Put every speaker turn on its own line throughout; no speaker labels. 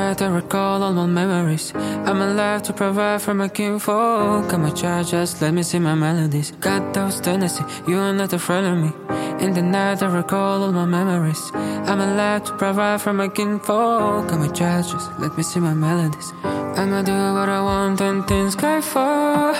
night I recall all my memories. I'm alive to provide for my kinfolk. I'm a child, just let me sing my melodies. Got those tendencies, you are not afraid of me. In the night I recall all my memories. I'm alive to provide for my kinfolk. I'm a child, just let me sing my melodies. I'ma do what I want and things go for.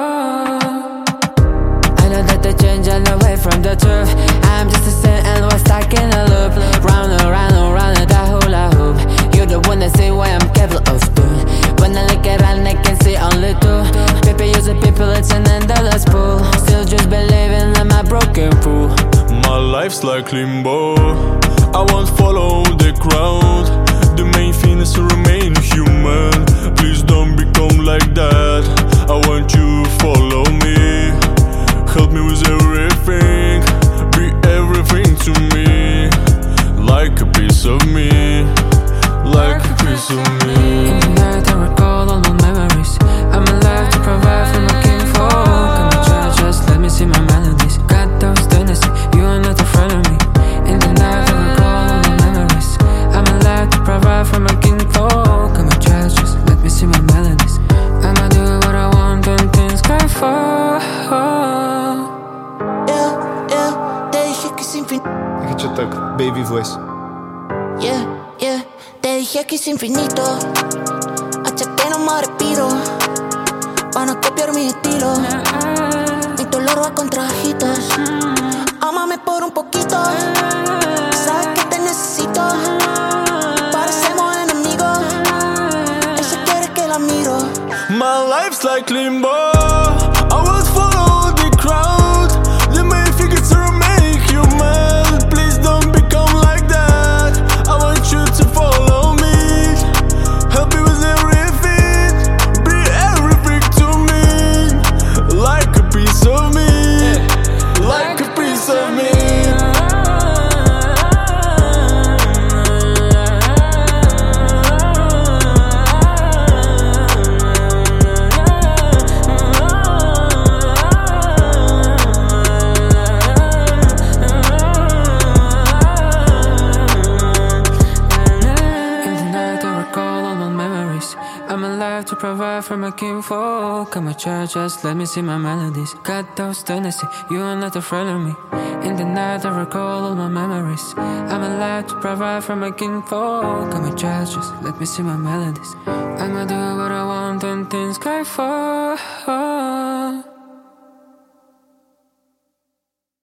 I know that the change and away from the truth. I'm just a sin and we're stuck in a loop. Round and round and round and that hula hoop. You're the one that say what I'm capable of doing. When I look around I can see only two. People use the people, it's an endless pool. Still just believing I'm a broken fool.
My life's like limbo, I won't follow the crowd. The main thing is to remain human. Please don't become like that. I want you to follow me. Help me with everything. Be everything to me. Like a piece of me. Like a piece of me.
In the night I recall all my memories. I'm alive to provide for my kinfolk. I'm a child, just let me see my melodies. Got those tendencies, you are not afraid of me. In the night I recall all my memories. I'm alive to provide for my kinfolk. I'm a child, just let me see my melodies. I'ma do what I want and things go for.
Che tak, baby voice.
Te dije que es infinito, hasta que no me respiro. Van a copiar mi estilo, mi dolor va con trajitos. Ámame por un poquito, sabes que te necesito. Parecemos enemigos, ella quiere que la miro.
My life's like limbo, I won't follow the crowd. The main thing is to remain human. Please don't become like that. I want you to follow me. Help me with everything. Be everything to me. Like a piece of me. Like a piece of me.
I'm alive to provide for my kinfolk. I'm a child, just let me see my melodies. Got those tendencies, you are not afraid of me. In the night I recall all my memories. I'm alive to provide for my kinfolk. I'm a child, just let me see my melodies. I'ma do what I want and things go for.